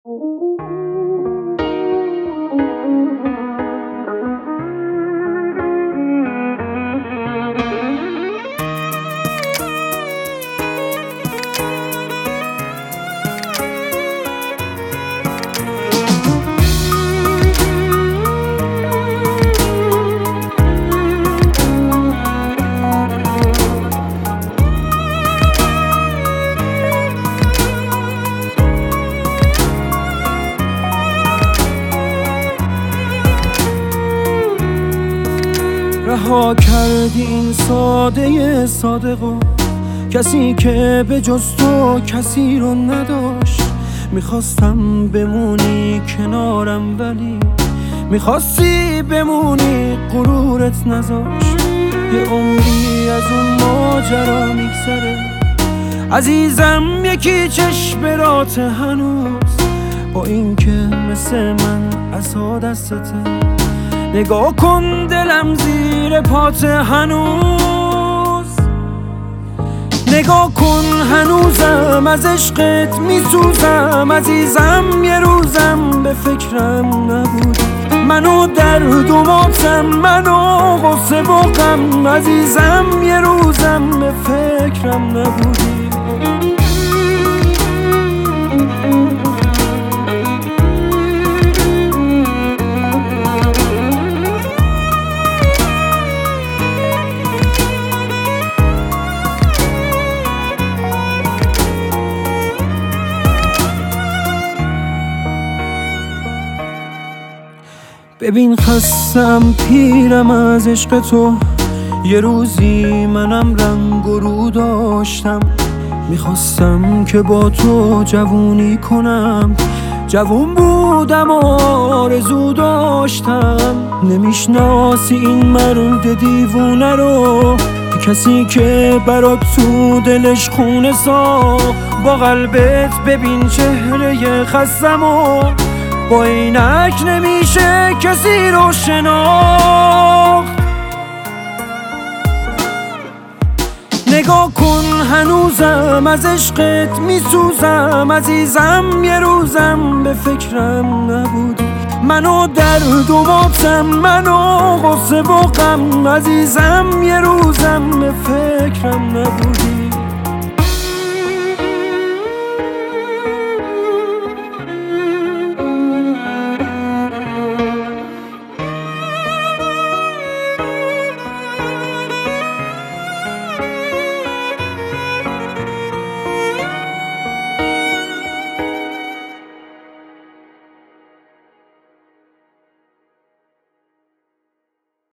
رها کردی این ساده صادقو، کسی که به جز تو کسی رو نداشت. میخواستم بمونی کنارم ولی میخواستی بمونی، غرورت نذاشت. یه عمری از اون ماجرا میگذره عزیزم، یکی چشمرات هنوز، با این که مثل من عصا دستته. نگاه کن دلم زیر پات هنوز، نگاه کن هنوزم از عشقت میسوزم. عزیزم یه روزم به فکرم نبودی، منو درد و ماتم، منو غصه و غم. عزیزم یه روزم به فکرم نبودی. ببین خستم پیرم از عشق تو، یه روزی منم رنگ و رو داشتم. میخواستم که با تو جوونی کنم، جوون بودم و آرزو داشتم. نمیشناسی این مرد دیوونه رو، کسی که برات تو دلش خونه ساخت. با قلبت ببین چهره خستم و با اینک نمیشه کسی رو شناخت. نگاه کن هنوزم از عشقت میسوزم. عزیزم یه روزم به فکرم نبودی، منو درد و ماتم، منو غصه و غم. عزیزم یه روزم به فکرم نبودی.